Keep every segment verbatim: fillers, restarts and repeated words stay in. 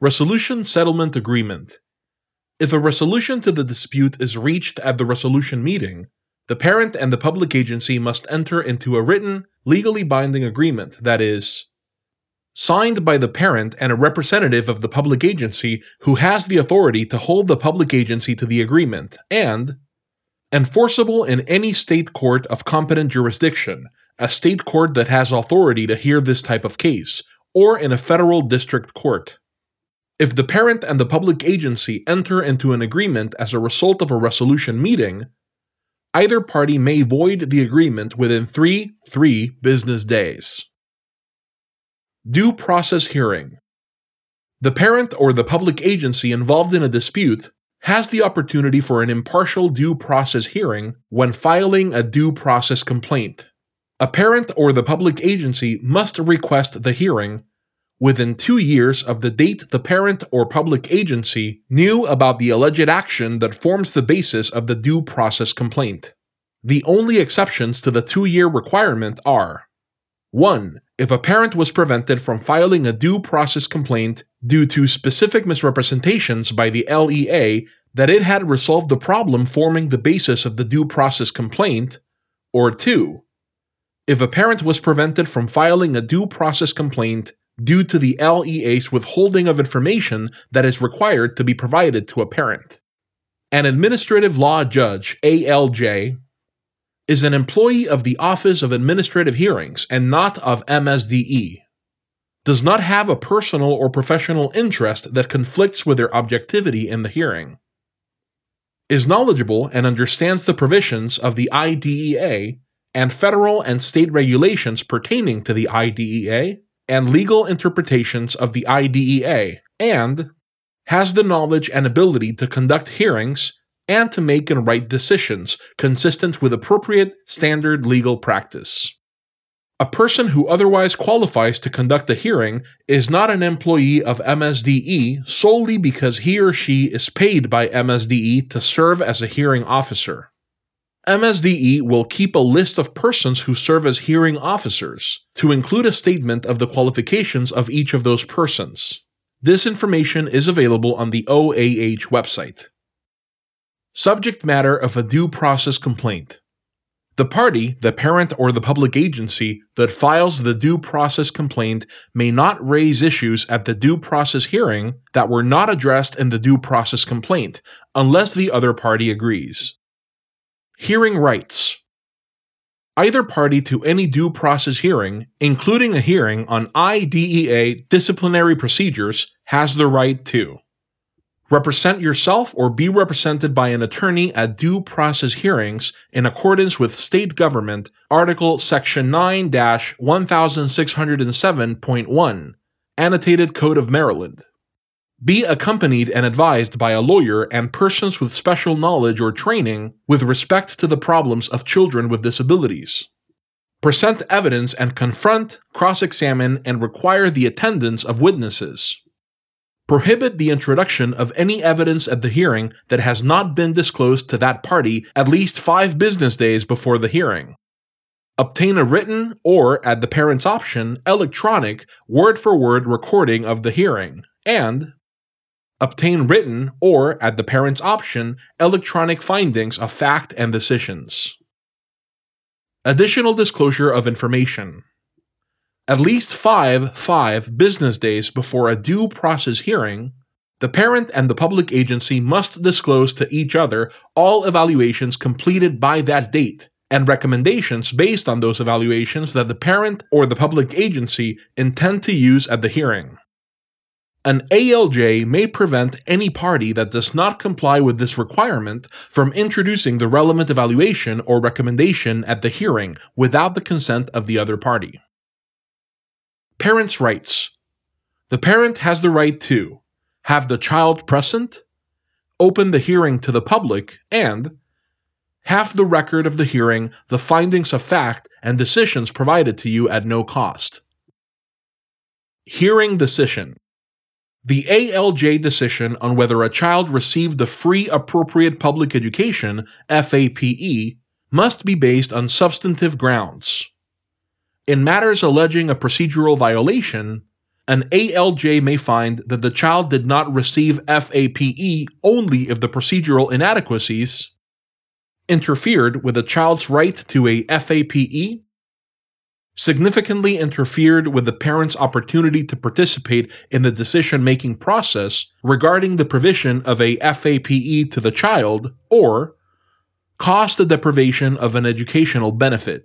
Resolution Settlement Agreement. If a resolution to the dispute is reached at the resolution meeting, the parent and the public agency must enter into a written, legally binding agreement that is signed by the parent and a representative of the public agency who has the authority to hold the public agency to the agreement, and enforceable in any state court of competent jurisdiction, a state court that has authority to hear this type of case, or in a federal district court. If the parent and the public agency enter into an agreement as a result of a resolution meeting, either party may void the agreement within three, three business days. Due process hearing. The parent or the public agency involved in a dispute has the opportunity for an impartial due process hearing when filing a due process complaint. A parent or the public agency must request the hearing within two years of the date the parent or public agency knew about the alleged action that forms the basis of the due process complaint. The only exceptions to the two-year requirement are: one. If a parent was prevented from filing a due process complaint due to specific misrepresentations by the L E A that it had resolved the problem forming the basis of the due process complaint, or two. If a parent was prevented from filing a due process complaint due to the L E A's withholding of information that is required to be provided to a parent. An administrative law judge, A L J, is an employee of the Office of Administrative Hearings and not of M S D E, does not have a personal or professional interest that conflicts with their objectivity in the hearing, is knowledgeable and understands the provisions of the I D E A and federal and state regulations pertaining to the I D E A and legal interpretations of the I D E A, and has the knowledge and ability to conduct hearings and to make and write decisions consistent with appropriate standard legal practice. A person who otherwise qualifies to conduct a hearing is not an employee of M S D E solely because he or she is paid by M S D E to serve as a hearing officer. M S D E will keep a list of persons who serve as hearing officers, to include a statement of the qualifications of each of those persons. This information is available on the O A H website. Subject matter of a due process complaint. The party, the parent or the public agency, that files the due process complaint may not raise issues at the due process hearing that were not addressed in the due process complaint, unless the other party agrees. Hearing rights. Either party to any due process hearing, including a hearing on I D E A disciplinary procedures, has the right to represent yourself or be represented by an attorney at due process hearings in accordance with State Government Article Section nine dash one six zero seven point one, Annotated Code of Maryland. Be accompanied and advised by a lawyer and persons with special knowledge or training with respect to the problems of children with disabilities. Present evidence and confront, cross-examine, and require the attendance of witnesses. Prohibit the introduction of any evidence at the hearing that has not been disclosed to that party at least five business days before the hearing. Obtain a written or, at the parent's option, electronic, word-for-word recording of the hearing, and obtain written or, at the parent's option, electronic findings of fact and decisions. Additional disclosure of information. At least five, five business days before a due process hearing, the parent and the public agency must disclose to each other all evaluations completed by that date and recommendations based on those evaluations that the parent or the public agency intend to use at the hearing. An A L J may prevent any party that does not comply with this requirement from introducing the relevant evaluation or recommendation at the hearing without the consent of the other party. Parents' rights. The parent has the right to have the child present, open the hearing to the public, and have the record of the hearing, the findings of fact, and decisions provided to you at no cost. Hearing decision. The A L J decision on whether a child received the Free Appropriate Public Education, F A P E, must be based on substantive grounds. In matters alleging a procedural violation, An A L J may find that the child did not receive F A P E only if the procedural inadequacies interfered with the child's right to a F A P E, significantly interfered with the parent's opportunity to participate in the decision-making process regarding the provision of a F A P E to the child, or caused the deprivation of an educational benefit.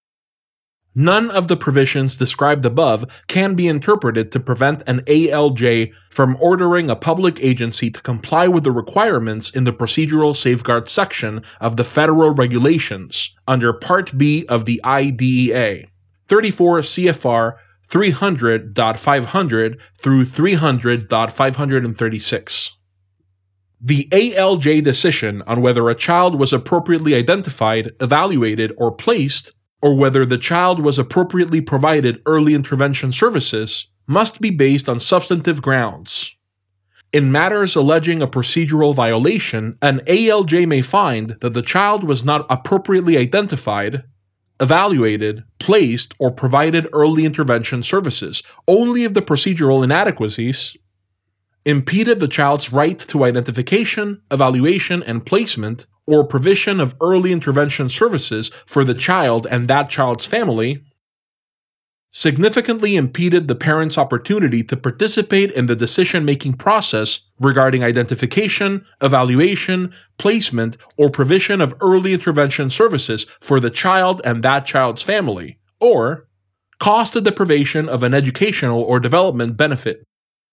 None of the provisions described above can be interpreted to prevent an A L J from ordering a public agency to comply with the requirements in the procedural safeguard section of the federal regulations under Part B of the I D E A, thirty-four C F R three hundred point five hundred through three hundred point five thirty-six. The A L J decision on whether a child was appropriately identified, evaluated, or placed, or whether the child was appropriately provided early intervention services, must be based on substantive grounds. In matters alleging a procedural violation, an A L J may find that the child was not appropriately identified, evaluated, placed, or provided early intervention services only if the procedural inadequacies impeded the child's right to identification, evaluation, and placement, or provision of early intervention services for the child and that child's family, significantly impeded the parent's opportunity to participate in the decision-making process regarding identification, evaluation, placement, or provision of early intervention services for the child and that child's family, or caused the deprivation of an educational or development benefit.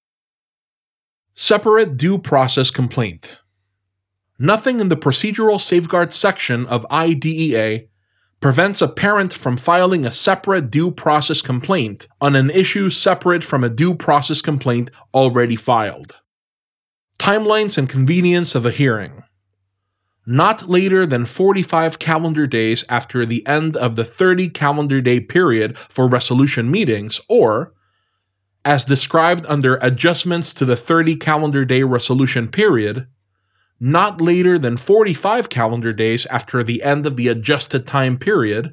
Separate due process complaint. Nothing in the procedural safeguard section of I D E A prevents a parent from filing a separate due process complaint on an issue separate from a due process complaint already filed. Timelines and convenience of a hearing. Not later than forty-five calendar days after the end of the thirty calendar day period for resolution meetings, or, as described under adjustments to the thirty calendar day resolution period, not later than forty-five calendar days after the end of the adjusted time period,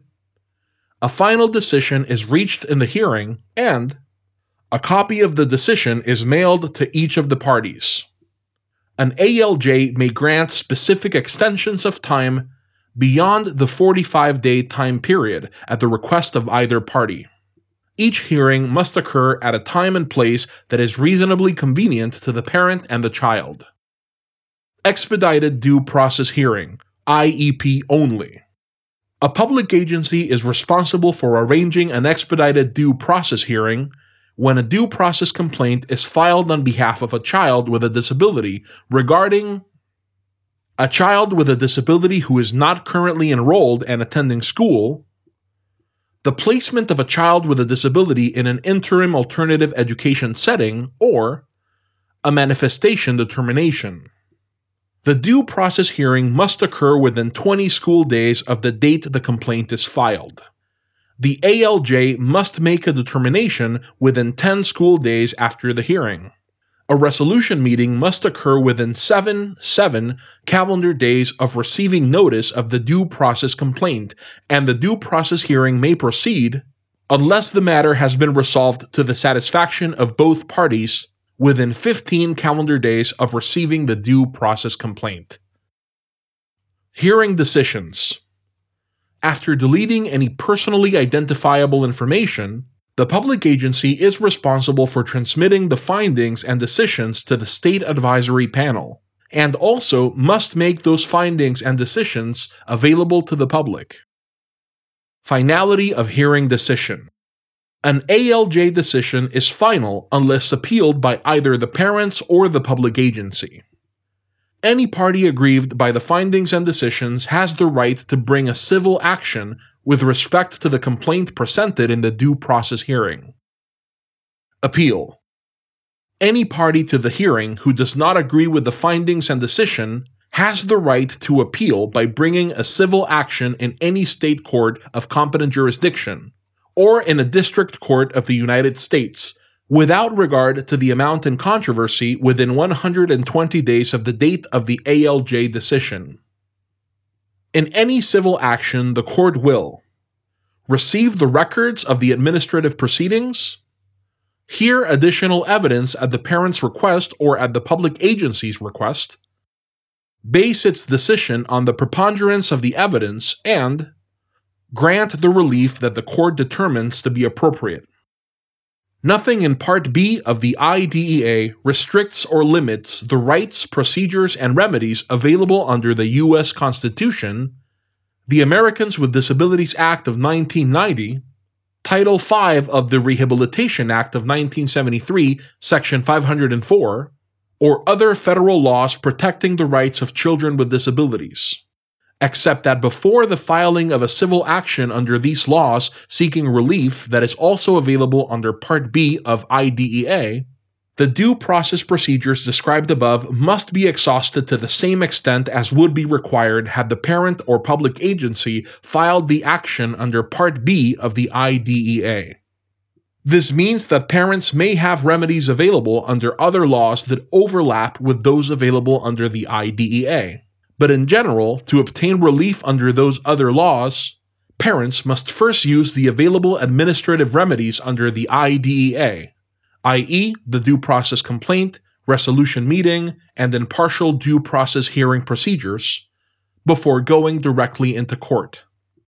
a final decision is reached in the hearing, and a copy of the decision is mailed to each of the parties. An A L J may grant specific extensions of time beyond the forty-five day time period at the request of either party. Each hearing must occur at a time and place that is reasonably convenient to the parent and the child. Expedited Due Process Hearing, I E P only. A public agency is responsible for arranging an expedited due process hearing when a due process complaint is filed on behalf of a child with a disability regarding a child with a disability who is not currently enrolled and attending school, the placement of a child with a disability in an interim alternative education setting, or a manifestation determination. The due process hearing must occur within twenty school days of the date the complaint is filed. The A L J must make a determination within ten school days after the hearing. A resolution meeting must occur within seven, seven calendar days of receiving notice of the due process complaint, and the due process hearing may proceed unless the matter has been resolved to the satisfaction of both parties within fifteen calendar days of receiving the due process complaint. Hearing decisions. After deleting any personally identifiable information, the public agency is responsible for transmitting the findings and decisions to the State Advisory Panel, and also must make those findings and decisions available to the public. Finality of hearing decision. An A L J decision is final unless appealed by either the parents or the public agency. Any party aggrieved by the findings and decisions has the right to bring a civil action with respect to the complaint presented in the due process hearing. Appeal. Any party to the hearing who does not agree with the findings and decision has the right to appeal by bringing a civil action in any state court of competent jurisdiction, or in a district court of the United States, without regard to the amount in controversy within one hundred twenty days of the date of the A L J decision. In any civil action, the court will receive the records of the administrative proceedings, hear additional evidence at the parent's request or at the public agency's request, base its decision on the preponderance of the evidence, and grant the relief that the court determines to be appropriate. Nothing in Part B of the I D E A restricts or limits the rights, procedures, and remedies available under the U S Constitution, the Americans with Disabilities Act of nineteen ninety, Title five of the Rehabilitation Act of nineteen seventy-three, Section five hundred four, or other federal laws protecting the rights of children with disabilities, except that before the filing of a civil action under these laws seeking relief that is also available under Part B of I D E A, the due process procedures described above must be exhausted to the same extent as would be required had the parent or public agency filed the action under Part B of the I D E A. This means that parents may have remedies available under other laws that overlap with those available under the I D E A. But in general, to obtain relief under those other laws, parents must first use the available administrative remedies under the I D E A, that is, the due process complaint, resolution meeting, and impartial due process hearing procedures, before going directly into court.